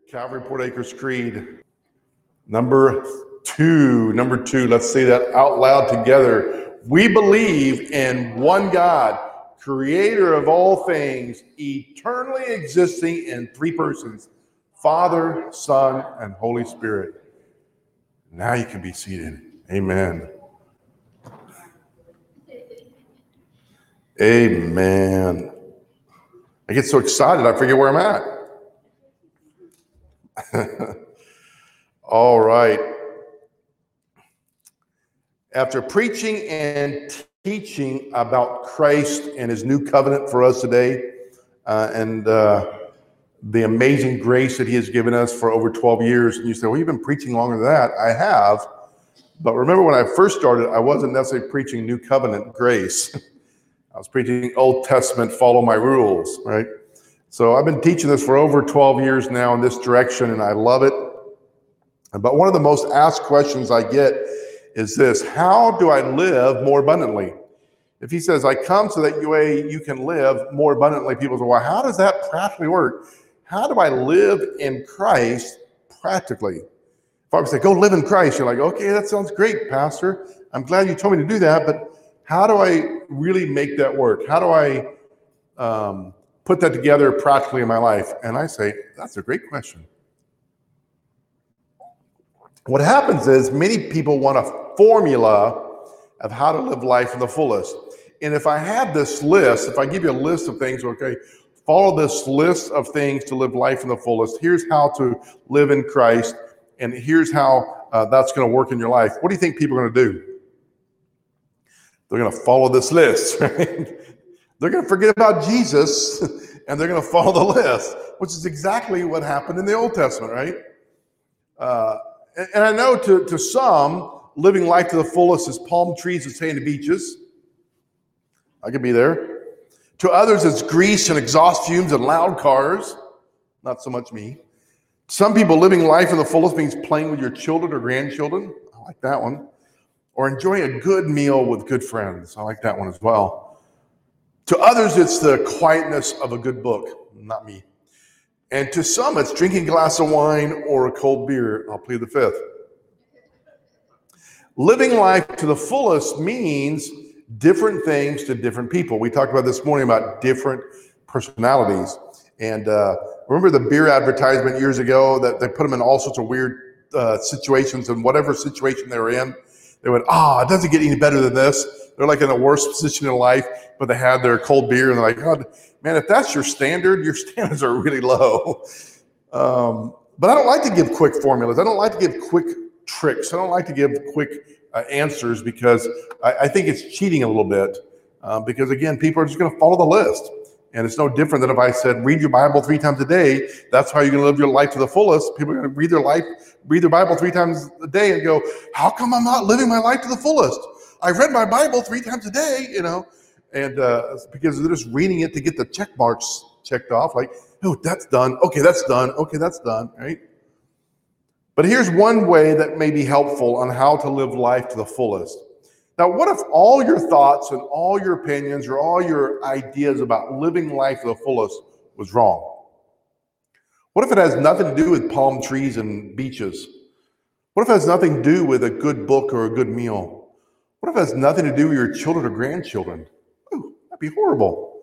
Calvary Port Acres Creed. Number two, let's say that out loud together. We believe in one God, creator of all things, eternally existing in three persons, Father, Son, and Holy Spirit. Now you can be seated. Amen. Amen. I get so excited, I forget where I'm at. All right. After preaching and teaching about Christ and his new covenant for us today, and the amazing grace that he has given us for over 12 years, and you say, well, you've been preaching longer than that. I have. But remember, when I first started, I wasn't necessarily preaching new covenant grace. I was preaching Old Testament, follow my rules, right? So I've been teaching this for over 12 years now in this direction, and I love it. But one of the most asked questions I get is this: how do I live more abundantly? If he says, I come so that you can live more abundantly, people say, well, how does that practically work? How do I live in Christ practically? If I would say, go live in Christ, you're like, okay, that sounds great, Pastor. I'm glad you told me to do that, but how do I really make that work? How do I put that together practically in my life? And I say, that's a great question. What happens is many people want a formula of how to live life to the fullest. And if I have this list, if I give you a list of things, okay, follow this list of things to live life in the fullest. Here's how to live in Christ, and here's how that's going to work in your life. What do you think people are going to do? They're going to follow this list, right? They're going to forget about Jesus, and they're going to follow the list, which is exactly what happened in the Old Testament, right? And I know to some, living life to the fullest is palm trees and sandy beaches. I could be there. To others, it's grease and exhaust fumes and loud cars. Not so much me. Some people, living life in the fullest means playing with your children or grandchildren. I like that one. Or enjoying a good meal with good friends. I like that one as well. To others, it's the quietness of a good book. Not me. And to some, it's drinking a glass of wine or a cold beer. I'll plead the fifth. Living life to the fullest means different things to different people. We talked about this morning about different personalities. And remember the beer advertisement years ago that they put them in all sorts of weird situations, and whatever situation they were in, they went, it doesn't get any better than this. They're like in the worst position in life, but they had their cold beer, and they're like, God, man, if that's your standard, your standards are really low. But I don't like to give quick formulas. I don't like to give quick tricks. I don't like to give quick answers, because I think it's cheating a little bit. Because again, people are just going to follow the list. And it's no different than if I said, read your Bible 3 times a day. That's how you're going to live your life to the fullest. People are going to read their Bible 3 times a day and go, how come I'm not living my life to the fullest? I read my Bible 3 times a day, and because they're just reading it to get the check marks checked off. Like, oh, that's done. Okay, that's done. Okay, that's done, right? But here's one way that may be helpful on how to live life to the fullest. Now, what if all your thoughts and all your opinions or all your ideas about living life to the fullest was wrong? What if it has nothing to do with palm trees and beaches? What if it has nothing to do with a good book or a good meal? What if it has nothing to do with your children or grandchildren? Ooh, that'd be horrible.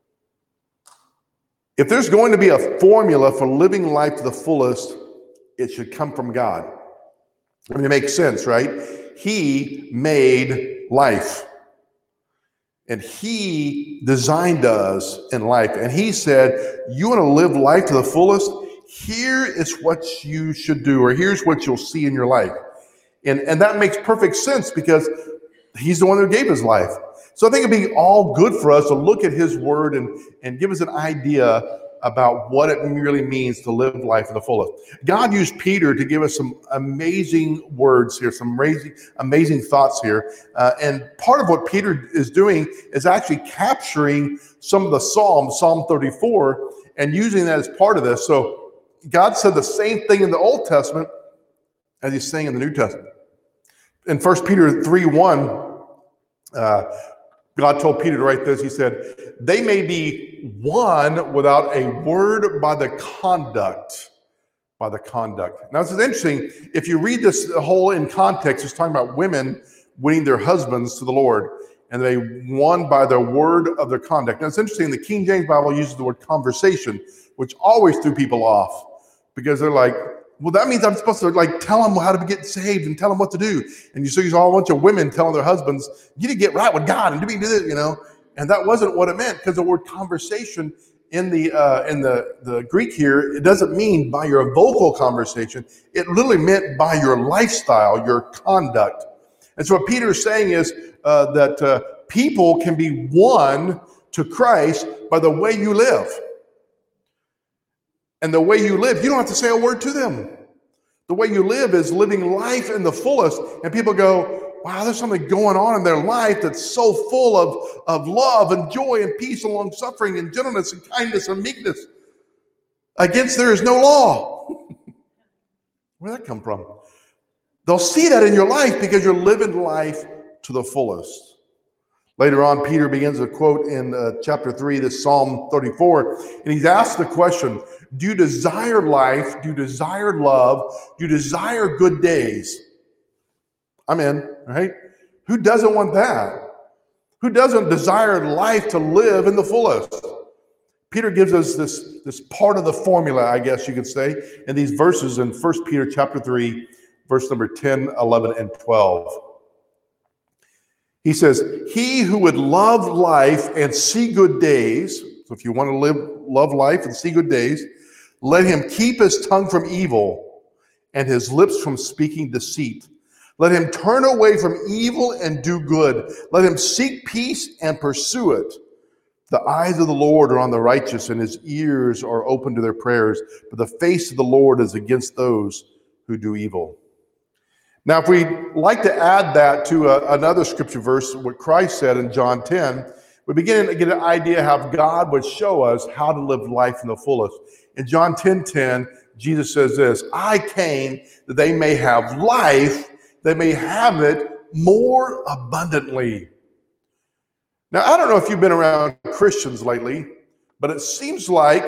If there's going to be a formula for living life to the fullest, it should come from God. I mean, it makes sense, right? He made life. And he designed us in life. And he said, you want to live life to the fullest? Here is what you should do, or here's what you'll see in your life. And that makes perfect sense, because he's the one who gave his life. So I think it'd be all good for us to look at his word and give us an idea about what it really means to live life to the fullest. God used Peter to give us some amazing words here, some amazing thoughts here. And part of what Peter is doing is actually capturing some of the Psalms, Psalm 34, and using that as part of this. So God said the same thing in the Old Testament as he's saying in the New Testament. In 1 Peter 3:1, God told Peter to write this. He said, they may be one without a word by the conduct by the conduct. Now, this is interesting. If you read this whole in context, it's talking about women winning their husbands to the Lord, and they won by the word of their conduct. Now, it's interesting. The King James Bible uses the word conversation, which always threw people off because they're like, well, that means I'm supposed to like tell them how to get saved and tell them what to do. And you see all a bunch of women telling their husbands, you need to get right with God and do this, And that wasn't what it meant, because the word conversation in the Greek here, it doesn't mean by your vocal conversation. It literally meant by your lifestyle, your conduct. And so what Peter is saying is that people can be won to Christ by the way you live. And the way you live, you don't have to say a word to them. The way you live is living life in the fullest. And people go, wow, there's something going on in their life that's so full of love and joy and peace and long suffering and gentleness and kindness and meekness. Against there is no law. Where'd that come from? They'll see that in your life because you're living life to the fullest. Later on, Peter begins a quote in chapter 3, this Psalm 34, and he's asked the question, do you desire life? Do you desire love? Do you desire good days? I'm in, right? Who doesn't want that? Who doesn't desire life to live in the fullest? Peter gives us this part of the formula, I guess you could say, in these verses in 1 Peter chapter 3, verse number 10, 11, and 12. He says, he who would love life and see good days, so if you want to love life and see good days, let him keep his tongue from evil and his lips from speaking deceit. Let him turn away from evil and do good. Let him seek peace and pursue it. The eyes of the Lord are on the righteous, and his ears are open to their prayers. But the face of the Lord is against those who do evil. Now, if we'd like to add that to another scripture verse, what Christ said in John 10, we begin to get an idea how God would show us how to live life in the fullest. In John 10:10, Jesus says this, I came that they may have life, they may have it more abundantly. Now, I don't know if you've been around Christians lately, but it seems like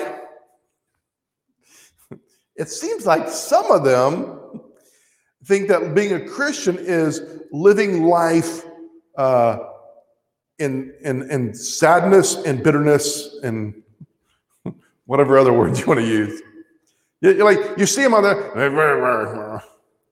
some of them think that being a Christian is living life in sadness and bitterness and whatever other words you want to use. You're like, you see them on there.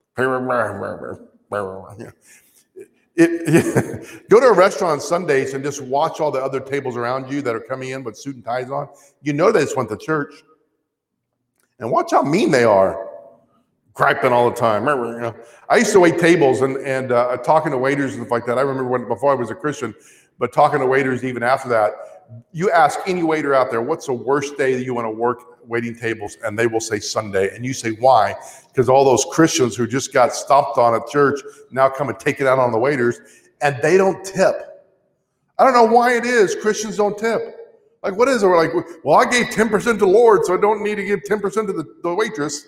Go to a restaurant on Sundays and just watch all the other tables around you that are coming in with suit and ties on. You know they just went to church. And watch how mean they are. Griping all the time. I used to wait tables and talking to waiters and stuff like that. I remember before I was a Christian, but talking to waiters even after that, you ask any waiter out there, what's the worst day that you want to work waiting tables? And they will say Sunday. And you say, why? Because all those Christians who just got stomped on at church now come and take it out on the waiters, and they don't tip. I don't know why it is Christians don't tip. Like, what is it? We're like, well, I gave 10% to the Lord, so I don't need to give 10% to the waitress,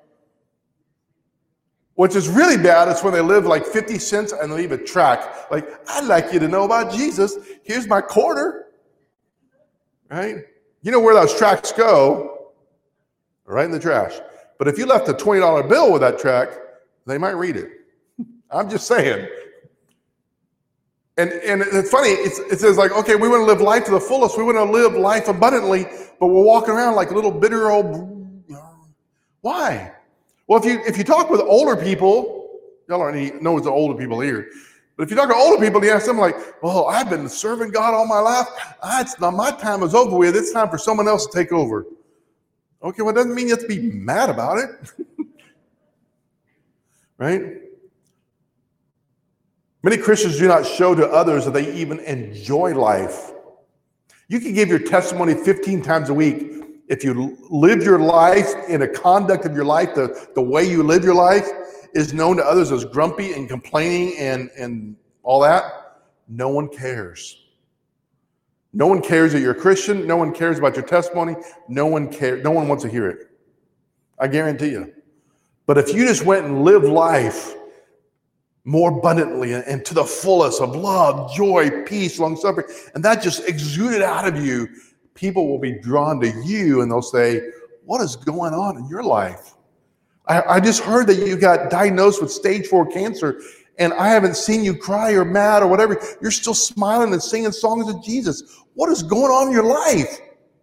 Which is really bad is when they live like 50 cents and leave a tract. Like, I'd like you to know about Jesus. Here's my quarter. Right? You know where those tracts go? Right in the trash. But if you left a $20 bill with that tract, they might read it. I'm just saying. And it's funny, it says like, okay, we want to live life to the fullest. We want to live life abundantly, but we're walking around like little bitter old, why? Well, if you talk with older people, y'all already know it's the older people here, but if you talk to older people, you ask them like, well, I've been serving God all my life. My time is over with. It's time for someone else to take over. Okay, well, it doesn't mean you have to be mad about it. Right? Many Christians do not show to others that they even enjoy life. You can give your testimony 15 times a week. If you live your life in a conduct of your life, the way you live your life is known to others as grumpy and complaining and all that, no one cares. No one cares that you're a Christian. No one cares about your testimony. No one cares. No one wants to hear it. I guarantee you. But if you just went and lived life more abundantly and to the fullest of love, joy, peace, long suffering, and that just exuded out of you, people will be drawn to you and they'll say, what is going on in your life? I just heard that you got diagnosed with stage 4 cancer, and I haven't seen you cry or mad or whatever. You're still smiling and singing songs of Jesus. What is going on in your life?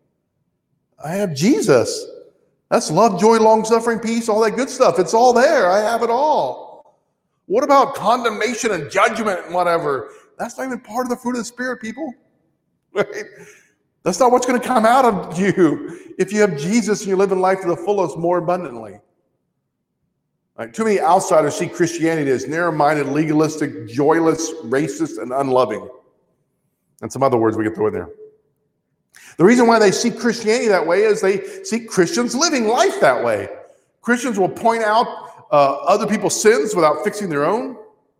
I have Jesus. That's love, joy, long-suffering, peace, all that good stuff. It's all there. I have it all. What about condemnation and judgment and whatever? That's not even part of the fruit of the Spirit, people. Right? That's not what's going to come out of you if you have Jesus and you're living life to the fullest more abundantly. Right? Too many outsiders see Christianity as narrow-minded, legalistic, joyless, racist, and unloving. And some other words we can throw in there. The reason why they see Christianity that way is they see Christians living life that way. Christians will point out other people's sins without fixing their own.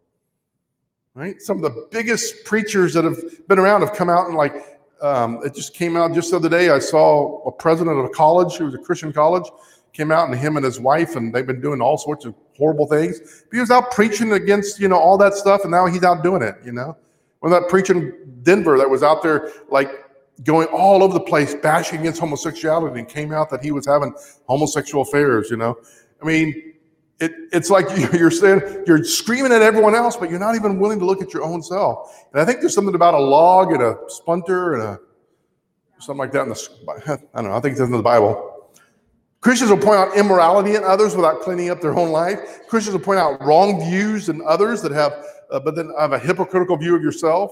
Right? Some of the biggest preachers that have been around have come out and it just came out just the other day. I saw a president of a college, who was a Christian college, came out, and him and his wife, and they've been doing all sorts of horrible things. But he was out preaching against, all that stuff, and now he's out doing it, When that preacher in Denver that was out there, going all over the place, bashing against homosexuality, and came out that he was having homosexual affairs, I mean, it's like you're saying, you're screaming at everyone else, but you're not even willing to look at your own self. And I think there's something about a log and a splinter and something like that I don't know, I think it's in the Bible. Christians will point out immorality in others without cleaning up their own life. Christians will point out wrong views in others that but then have a hypocritical view of yourself.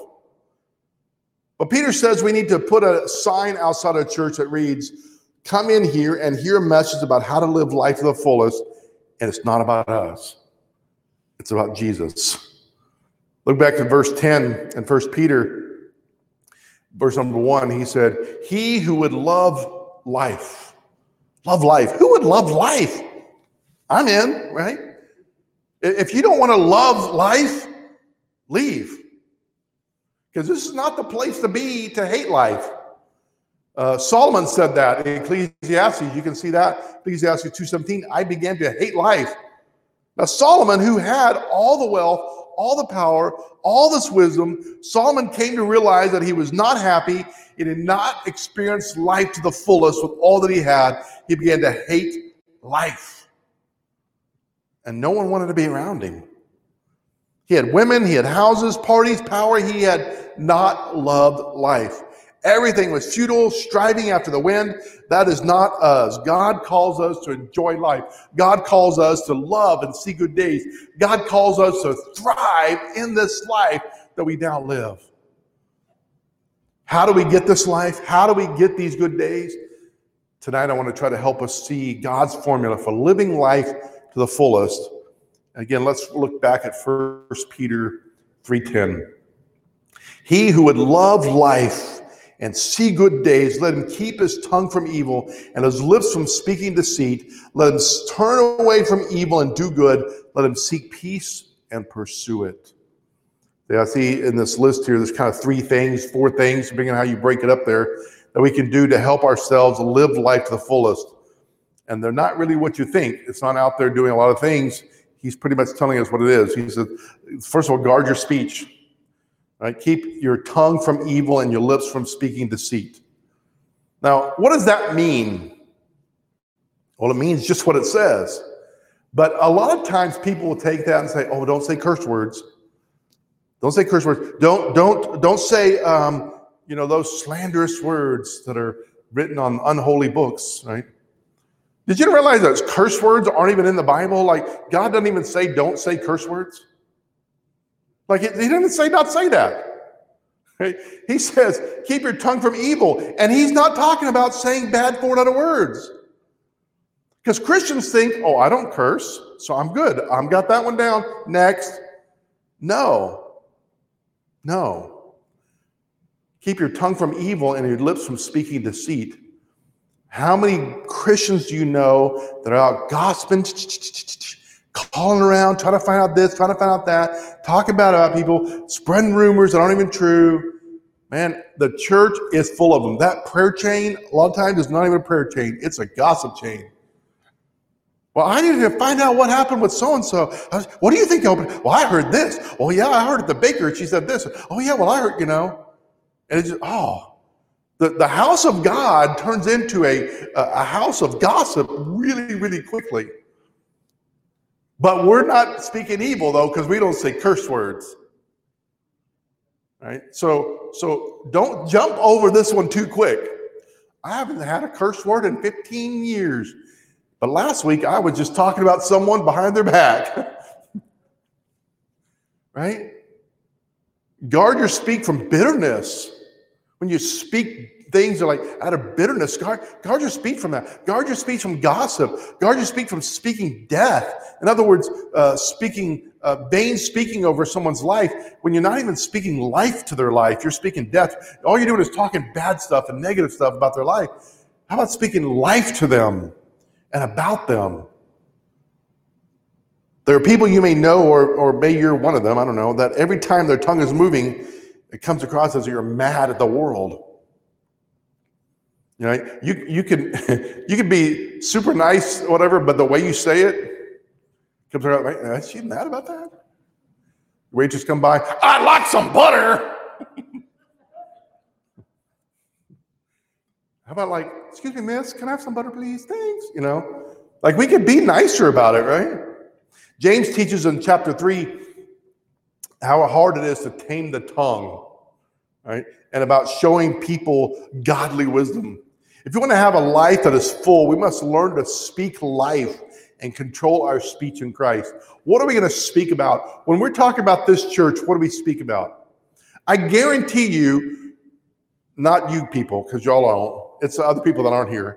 But Peter says we need to put a sign outside of church that reads, "Come in here and hear a message about how to live life to the fullest." And it's not about us. It's about Jesus. Look back to verse 10 in 1 Peter, verse number 1. He said, "He who would love life." Love life. Who would love life? I'm in, right? If you don't want to love life, leave. Because this is not the place to be to hate life. Solomon said that in Ecclesiastes. You can see that, Ecclesiastes 2:17. I began to hate life. Now Solomon, who had all the wealth, all the power, all this wisdom, Solomon came to realize that he was not happy. He did not experience life to the fullest with all that he had. He began to hate life. And no one wanted to be around him. He had women, he had houses, parties, power. He had not loved life. Everything was futile, striving after the wind. That is not us. God calls us to enjoy life. God calls us to love and see good days. God calls us to thrive in this life that we now live. How do we get this life? How do we get these good days? Tonight, I want to try to help us see God's formula for living life to the fullest. Again, let's look back at 1 Peter 3:10. He who would love life and see good days, let him keep his tongue from evil and his lips from speaking deceit. Let him turn away from evil and do good. Let him seek peace and pursue it. Yeah, I see in this list here, there's kind of 4 things, depending on how you break it up there, that we can do to help ourselves live life to the fullest. And they're not really what you think. It's not out there doing a lot of things. He's pretty much telling us what it is. He said, first of all, guard your speech. Right? Keep your tongue from evil and your lips from speaking deceit. Now, what does that mean? Well, it means just what it says. But a lot of times people will take that and say, "Oh, don't say curse words. Don't say curse words. Don't say those slanderous words that are written on unholy books." Right? Did you realize that curse words aren't even in the Bible? Like, God doesn't even say don't say curse words. Like, he didn't say not say that. Right? He says keep your tongue from evil, and he's not talking about saying bad 400 words. Because Christians think, "Oh, I don't curse, so I'm good. I've got that one down. Next." No. Keep your tongue from evil and your lips from speaking deceit. How many Christians do you know that are out gossiping, calling around, trying to find out this, trying to find out that, talking about people, spreading rumors that aren't even true? Man, the church is full of them. That prayer chain, a lot of times, is not even a prayer chain. It's a gossip chain. Well, I need to find out what happened with so-and-so. What do you think happened? Well, I heard this. Oh, yeah, I heard at the baker. She said this. Oh, yeah, well, I heard, And it's just, the house of God turns into a house of gossip really, really quickly. But we're not speaking evil, though, because we don't say curse words. Right? So don't jump over this one too quick. I haven't had a curse word in 15 years. But last week, I was just talking about someone behind their back. Right? Guard your speak from bitterness. When you speak things that are like out of bitterness, guard your speech from that. Guard your speech from gossip. Guard your speech from speaking death. In other words, vain speaking over someone's life. When you're not even speaking life to their life, you're speaking death. All you're doing is talking bad stuff and negative stuff about their life. How about speaking life to them and about them? There are people you may know, or maybe you're one of them, I don't know, that every time their tongue is moving, it comes across as you're mad at the world. You know, you can be super nice, whatever, but the way you say it comes across, right? Is she mad about that? The waitress come by, I'd like some butter. How about like, excuse me, miss, can I have some butter, please? Thanks. You know, like we could be nicer about it, right? James teaches in chapter 3 how hard it is to tame the tongue, right? And about showing people godly wisdom. If you want to have a life that is full, we must learn to speak life and control our speech in Christ. What are we going to speak about? When we're talking about this church, what do we speak about? I guarantee you, not you people, because y'all don't, it's the other people that aren't here.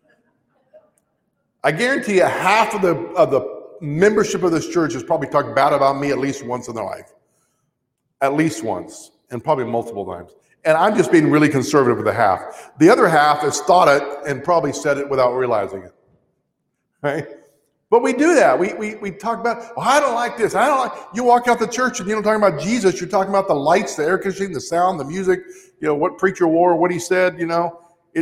I guarantee you half of the membership of this church has probably talked bad about me at least once in their life. At least once, and probably multiple times. And I'm just being really conservative with the half. The other half has thought it and probably said it without realizing it. Right? But we do that. We talk about, well, I don't like this. I don't like, you walk out the church and you don't talk about Jesus. You're talking about the lights, the air conditioning, the sound, the music, you know, what preacher wore, what he said, you know.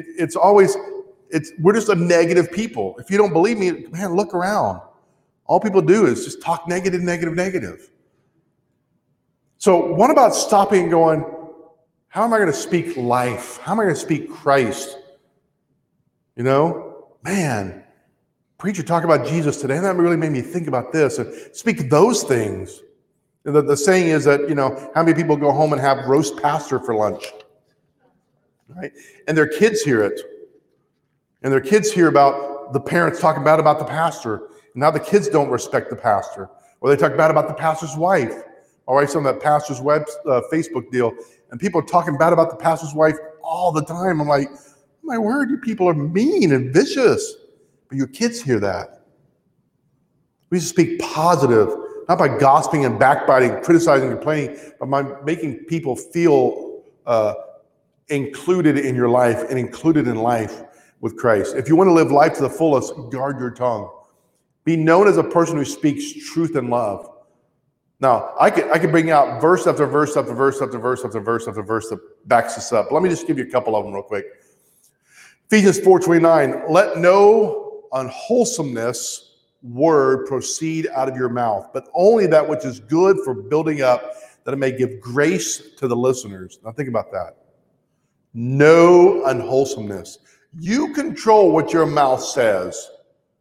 We're just a negative people. If you don't believe me, man, look around. All people do is just talk negative, negative, negative. So what about stopping and going, how am I going to speak life? How am I going to speak Christ? You know, man, preacher talk about Jesus today, and that really made me think about this. And speak those things. The saying is that, you know, how many people go home and have roast pastor for lunch? Right? And their kids hear it. And their kids hear about the parents talking bad about the pastor. And now the kids don't respect the pastor. Or they talk bad about the pastor's wife. All right, some of that pastor's Facebook deal. And people are talking bad about the pastor's wife all the time. I'm like, my word, you people are mean and vicious. But your kids hear that. We just speak positive, not by gossiping and backbiting, criticizing, complaining, but by making people feel included in your life and included in life with Christ. If you want to live life to the fullest, guard your tongue. Be known as a person who speaks truth and love. Now, I could bring out verse after verse after verse after verse after verse after verse that backs this up. Let me just give you a couple of them real quick. Ephesians 4:29, let no unwholesomeness word proceed out of your mouth, but only that which is good for building up, that it may give grace to the listeners. Now think about that. No unwholesomeness. You control what your mouth says.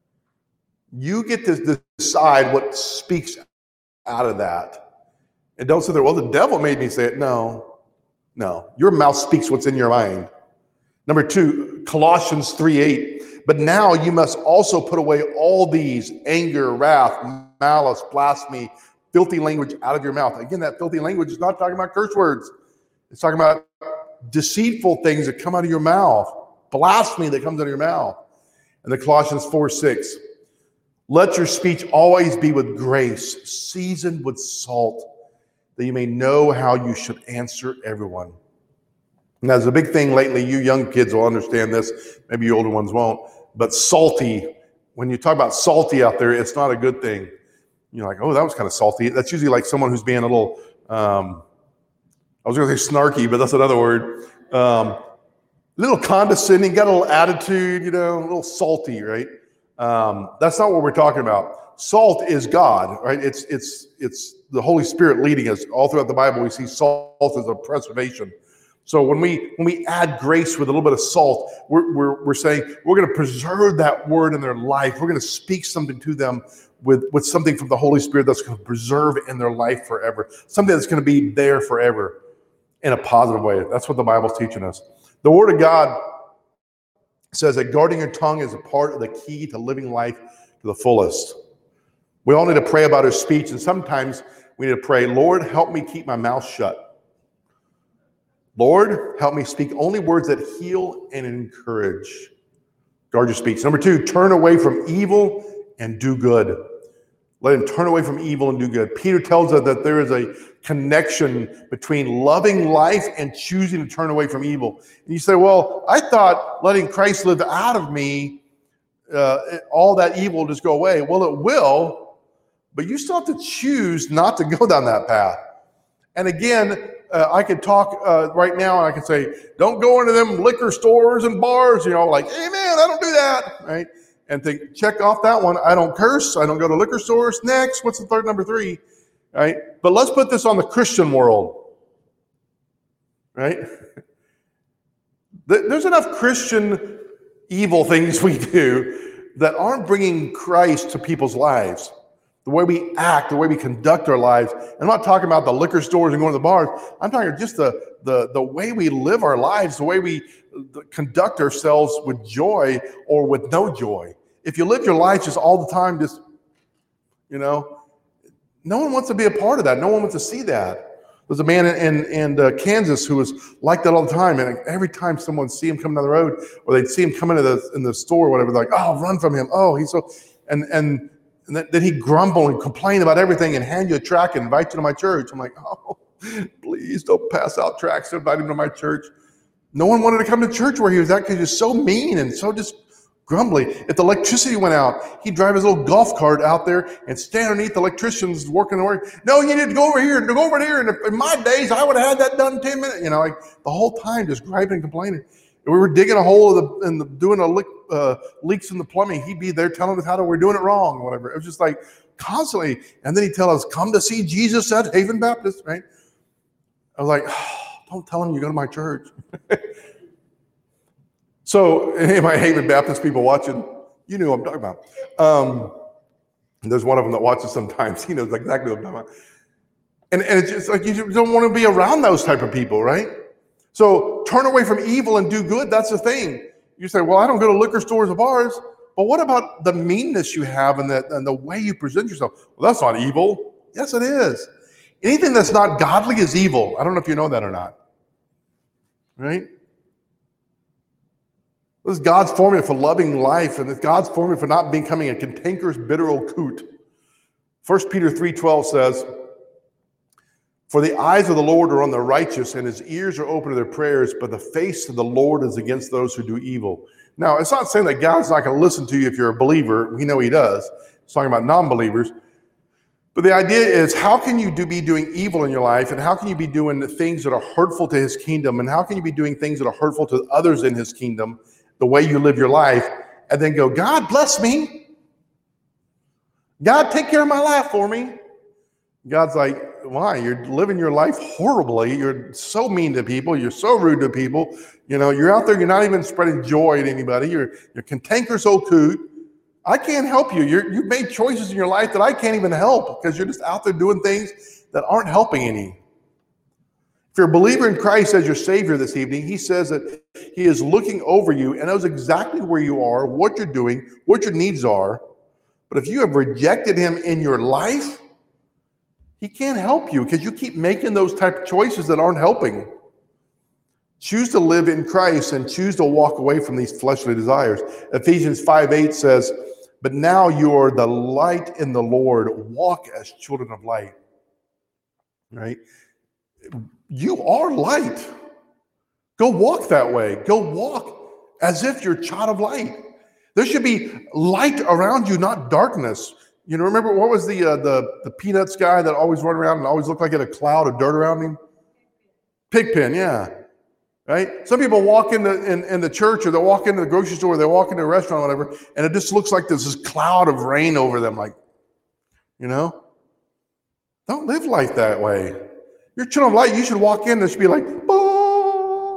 You get to decide what speaks out of that. And don't say, well, the devil made me say it. No. Your mouth speaks what's in your mind. Number 2, Colossians 3:8. But now you must also put away all these: anger, wrath, malice, blasphemy, filthy language out of your mouth. Again, that filthy language is not talking about curse words. It's talking about deceitful things that come out of your mouth, blasphemy that comes out of your mouth. And the Colossians 4:6. Let your speech always be with grace, seasoned with salt, that you may know how you should answer everyone. And that's a big thing lately. You young kids will understand this. Maybe you older ones won't. But salty, when you talk about salty out there, it's not a good thing. You're like, oh, that was kind of salty. That's usually like someone who's being a little, I was going to say snarky, but that's another word. Little condescending, got a little attitude, you know, a little salty, right? That's not what we're talking about. Salt is God, right? It's the Holy Spirit leading us. All throughout the Bible, we see salt as a preservation. So when we add grace with a little bit of salt, we're saying we're going to preserve that word in their life. We're going to speak something to them with something from the Holy Spirit that's going to preserve in their life forever. Something that's going to be there forever in a positive way. That's what the Bible's teaching us. The Word of God says that guarding your tongue is a part of the key to living life to the fullest. We all need to pray about our speech, and sometimes we need to pray, Lord, help me keep my mouth shut. Lord, help me speak only words that heal and encourage. Guard your speech. Number 2, turn away from evil and do good. Let him turn away from evil and do good. Peter tells us that there is a connection between loving life and choosing to turn away from evil. And you say, well, I thought letting Christ live out of me, all that evil will just go away. Well, it will, but you still have to choose not to go down that path. And again, I could talk right now and I can say, don't go into them liquor stores and bars, like, amen, I don't do that, right? And think, check off that one. I don't curse. I don't go to liquor stores. Next, what's the third, number 3? Right? But let's put this on the Christian world. Right? There's enough Christian evil things we do that aren't bringing Christ to people's lives. The way we act, the way we conduct our lives. I'm not talking about the liquor stores and going to the bars. I'm talking just the way we live our lives, the way we conduct ourselves with joy or with no joy. If you live your life just all the time, just, no one wants to be a part of that. No one wants to see that. There's a man in Kansas who was like that all the time. And every time someone see him coming down the road or they'd see him come in the store or whatever, they're like, oh, run from him. Oh, he's so, and then he'd grumble and complain about everything and hand you a tract and invite you to my church. I'm like, oh, please don't pass out tracts to invite him to my church. No one wanted to come to church where he was at because he was so mean and so just grumbly. If the electricity went out, he'd drive his little golf cart out there and stand underneath the electricians working. No, you need to go over here and go over there. And in my days, I would have had that done in 10 minutes. Like the whole time just griping and complaining. If we were digging a hole doing leaks in the plumbing, he'd be there telling us how we're doing it wrong or whatever. It was just like constantly. And then he'd tell us, come to see Jesus at Haven Baptist, right? I was like, oh, don't tell him you go to my church. So, any of my Haven Baptist people watching, you knew what I'm talking about. There's one of them that watches sometimes. He knows exactly what I'm talking about. And it's just like you don't want to be around those type of people, right? So, turn away from evil and do good. That's the thing. You say, well, I don't go to liquor stores or bars. But what about the meanness you have and the way you present yourself? Well, that's not evil. Yes, it is. Anything that's not godly is evil. I don't know if you know that or not. Right? This is God's formula for loving life, and it's God's formula for not becoming a cantankerous, bitter old coot. 1 Peter 3:12 says, for the eyes of the Lord are on the righteous, and his ears are open to their prayers, but the face of the Lord is against those who do evil. Now, it's not saying that God's not going to listen to you if you're a believer. We know he does. It's talking about non-believers. But the idea is, how can you be doing evil in your life, and how can you be doing things that are hurtful to his kingdom, and how can you be doing things that are hurtful to others in his kingdom, the way you live your life, and then go, God bless me. God, take care of my life for me. God's like, why? You're living your life horribly. You're so mean to people. You're so rude to people. You're out there. You're not even spreading joy to anybody. You're cantankerous old coot. I can't help you. You've made choices in your life that I can't even help because you're just out there doing things that aren't helping any. If you're a believer in Christ as your Savior this evening, he says that he is looking over you and knows exactly where you are, what you're doing, what your needs are. But if you have rejected him in your life, he can't help you because you keep making those type of choices that aren't helping. Choose to live in Christ and choose to walk away from these fleshly desires. Ephesians 5:8 says, but now you are the light in the Lord. Walk as children of light. Right? You are light. Go walk that way. Go walk as if you're a child of light. There should be light around you, not darkness. Remember what was the Peanuts guy that always run around and always looked like he had a cloud of dirt around him? Pigpen, yeah. Right? Some people walk in the church, or they walk into the grocery store, or they walk into a restaurant, or whatever, and it just looks like there's this cloud of rain over them. Like, don't live like that way. You're a child of light. You should walk in, there should be like, bah!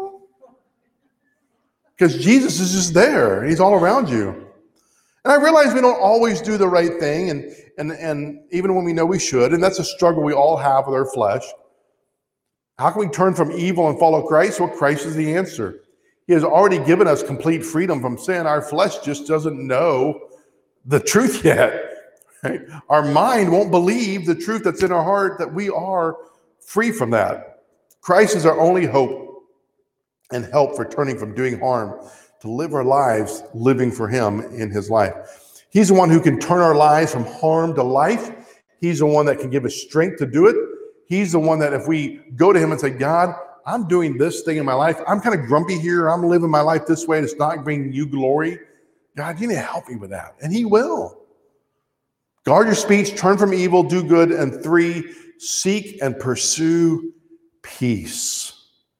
because Jesus is just there. He's all around you. And I realize we don't always do the right thing, and even when we know we should, and that's a struggle we all have with our flesh. How can we turn from evil and follow Christ? Well, Christ is the answer. He has already given us complete freedom from sin. Our flesh just doesn't know the truth yet. Right? Our mind won't believe the truth that's in our heart, that we are free from that. Christ is our only hope and help for turning from doing harm to live our lives living for him in his life. He's the one who can turn our lives from harm to life. He's the one that can give us strength to do it. He's the one that if we go to him and say, God, I'm doing this thing in my life. I'm kind of grumpy here. I'm living my life this way. It's not bringing you glory. God, you need to help me with that. And he will. Guard your speech, turn from evil, do good. And 3, seek and pursue peace.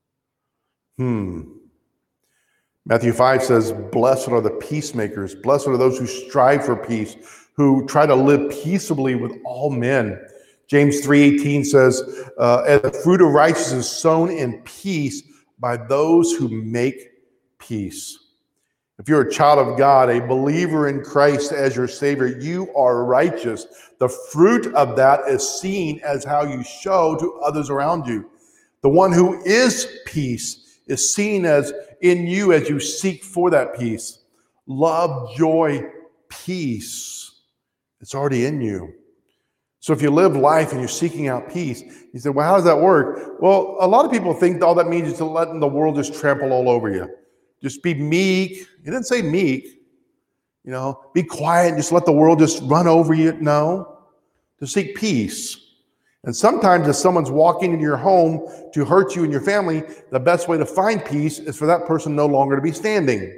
Matthew 5 says, blessed are the peacemakers. Blessed are those who strive for peace, who try to live peaceably with all men. James 3:18 says, and the fruit of righteousness is sown in peace by those who make peace. If you're a child of God, a believer in Christ as your Savior, you are righteous. The fruit of that is seen as how you show to others around you. The one who is peace is seen as in you as you seek for that peace. Love, joy, peace. It's already in you. So if you live life and you're seeking out peace, you say, well, how does that work? Well, a lot of people think all that means is to let the world just trample all over you. Just be meek. He didn't say meek. Be quiet and just let the world just run over you. No. To seek peace. And sometimes if someone's walking into your home to hurt you and your family, the best way to find peace is for that person no longer to be standing.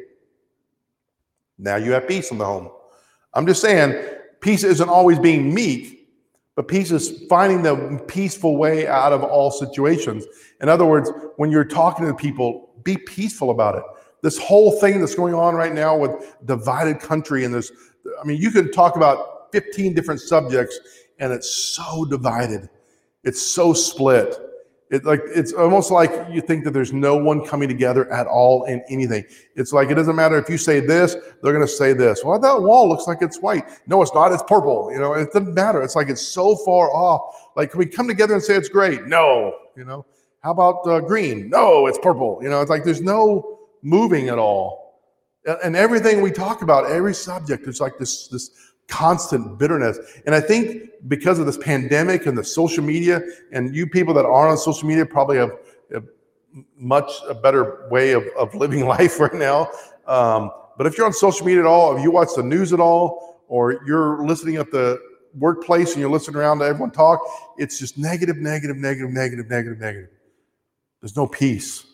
Now you have peace in the home. I'm just saying, peace isn't always being meek. But peace is finding the peaceful way out of all situations. In other words, when you're talking to people, be peaceful about it. This whole thing that's going on right now with divided country, and you can talk about 15 different subjects, and it's so divided. It's so split. It's almost like you think that there's no one coming together at all in anything. It's like it doesn't matter if you say this, they're going to say this. Well, that wall looks like it's white. No, it's not. It's purple. It doesn't matter. It's like it's so far off. Like, can we come together and say it's great? No. How about green? No, it's purple. It's like there's no moving at all. And everything we talk about, every subject, there's like this constant bitterness. And I think because of this pandemic and the social media, and you people that are on social media probably have much a better way of living life right now. But if you're on social media at all, if you watch the news at all, or you're listening at the workplace and you're listening around to everyone talk, it's just negative. There's no peace.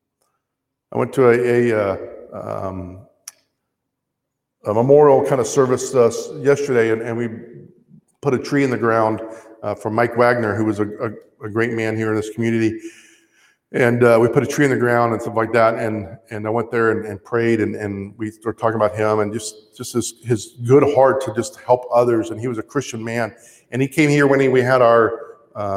I went to a memorial kind of service yesterday, and we put a tree in the ground for Mike Wagner, who was a great man here in this community. And we put a tree in the ground and stuff like that. And I went there and prayed, and we started talking about him and just his good heart to just help others. And he was a Christian man. And he came here when we had our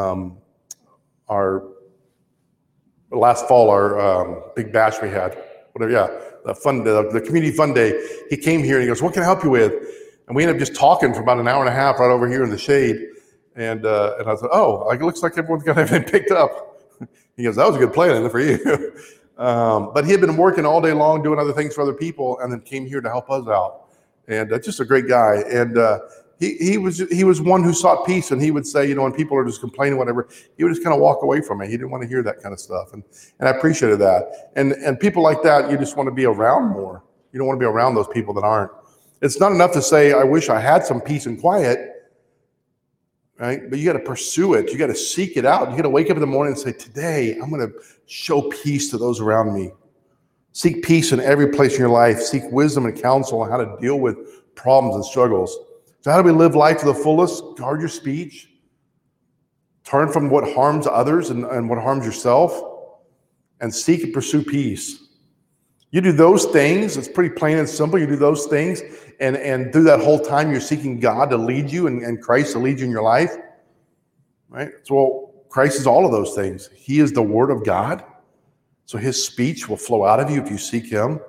last fall, our big bash we had, whatever, yeah. The community fun day. He came here and he goes, what can I help you with? And we ended up just talking for about an hour and a half right over here in the shade. And I said, it looks like everyone's got everything picked up. He goes, that was a good plan for you. But he had been working all day long doing other things for other people, and then came here to help us out. And just a great guy. And he was one who sought peace, and he would say, when people are just complaining, whatever, he would just kind of walk away from it. He didn't want to hear that kind of stuff. And I appreciated that. And people like that, you just want to be around more. You don't want to be around those people that aren't. It's not enough to say, I wish I had some peace and quiet, right? But you got to pursue it. You got to seek it out. You got to wake up in the morning and say, today, I'm going to show peace to those around me. Seek peace in every place in your life. Seek wisdom and counsel on how to deal with problems and struggles. So how do we live life to the fullest? Guard your speech. Turn from what harms others and what harms yourself, and seek and pursue peace. You do those things. It's pretty plain and simple. You do those things, and through that whole time, you're seeking God to lead you and Christ to lead you in your life, right? So Christ is all of those things. He is the Word of God. So his speech will flow out of you if you seek him.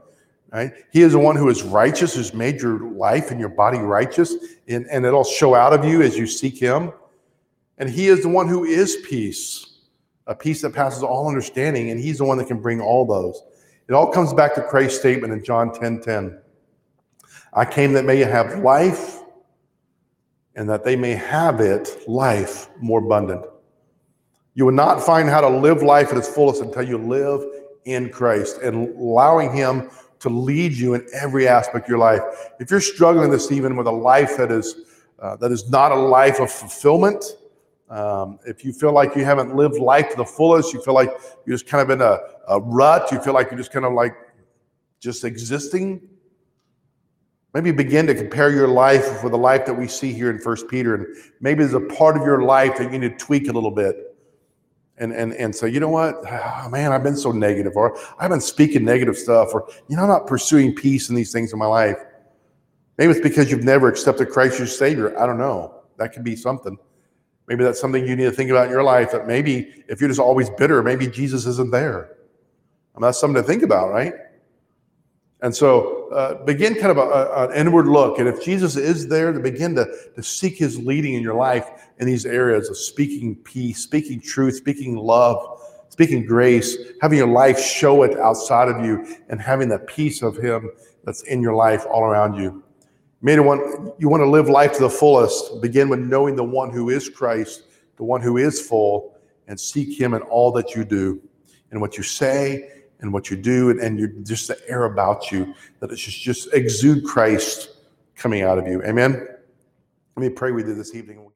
right? He is the one who is righteous, who's made your life and your body righteous, and it'll show out of you as you seek him. And he is the one who is peace, a peace that passes all understanding, and he's the one that can bring all those. It all comes back to Christ's statement in John 10:10. I came that may have life, and that they may have it, life more abundant. You will not find how to live life at its fullest until you live in Christ and allowing him to lead you in every aspect of your life. If you're struggling this evening with a life that is not a life of fulfillment, if you feel like you haven't lived life to the fullest, you feel like you're just kind of in a rut, you feel like you're just kind of like just existing, maybe begin to compare your life with the life that we see here in 1 Peter, and maybe there's a part of your life that you need to tweak a little bit. And say, you know what, oh, man, I've been so negative, or I've been speaking negative stuff, or, I'm not pursuing peace in these things in my life. Maybe it's because you've never accepted Christ as your Savior. I don't know. That could be something. Maybe that's something you need to think about in your life, that maybe if you're just always bitter, maybe Jesus isn't there. That's something to think about, right? And so begin kind of an inward look. And if Jesus is there, to begin to seek his leading in your life in these areas of speaking peace, speaking truth, speaking love, speaking grace, having your life show it outside of you, and having the peace of him that's in your life all around you. You want to live life to the fullest. Begin with knowing the one who is Christ, the one who is full, and seek him in all that you do, and what you say, and what you do, and you're just the air about you, that it should just exude Christ coming out of you. Amen? Let me pray with you this evening.